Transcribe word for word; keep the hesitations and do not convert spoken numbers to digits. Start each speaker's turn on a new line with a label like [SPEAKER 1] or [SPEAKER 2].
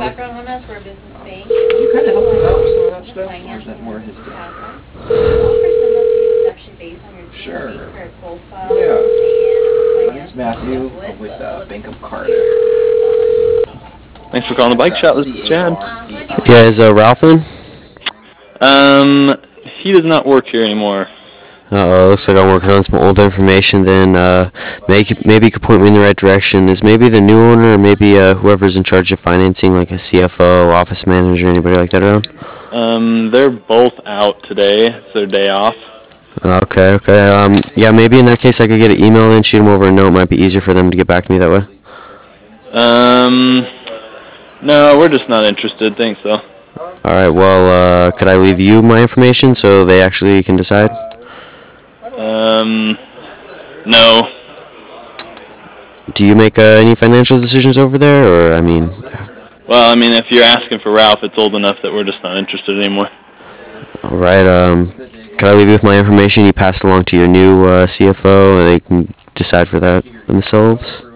[SPEAKER 1] background on us. We're a business bank.
[SPEAKER 2] You kind of help us out with some of that stuff, or
[SPEAKER 1] Finance
[SPEAKER 2] is that more his thing?
[SPEAKER 1] assets. The offer send that to you is actually based on your
[SPEAKER 2] Sure.
[SPEAKER 1] T V profile.
[SPEAKER 2] Yeah.
[SPEAKER 1] And
[SPEAKER 2] My name's Matthew. I'm with uh, Bank of Cardiff.
[SPEAKER 3] Thanks for calling the bike shop. This is Chad.
[SPEAKER 4] Yeah, is uh, Ralph in?
[SPEAKER 3] Um, he does not work here anymore.
[SPEAKER 4] Uh-oh, looks like I'm working on some old information. Then uh, maybe, maybe you could point me in the right direction. Is maybe the new owner or maybe uh, whoever's in charge of financing, like a C F O, office manager, anybody like that around?
[SPEAKER 3] Um, they're both out today. It's their day off.
[SPEAKER 4] Okay, okay. Um, yeah, maybe in that case I could get an email and shoot them over a note. It might be easier for them to get back to me that way.
[SPEAKER 3] Um, no, we're just not interested. Thanks, though.
[SPEAKER 4] All right, well, uh, could I leave you my information so they actually can decide?
[SPEAKER 3] Um, no.
[SPEAKER 4] Do you make uh, any financial decisions over there, or, I mean...
[SPEAKER 3] Well, I mean, if you're asking for Ralph, it's old enough that we're just not interested anymore.
[SPEAKER 4] All right, um, could I leave you with my information? You pass it along to your new uh, C F O, and they can decide for that themselves?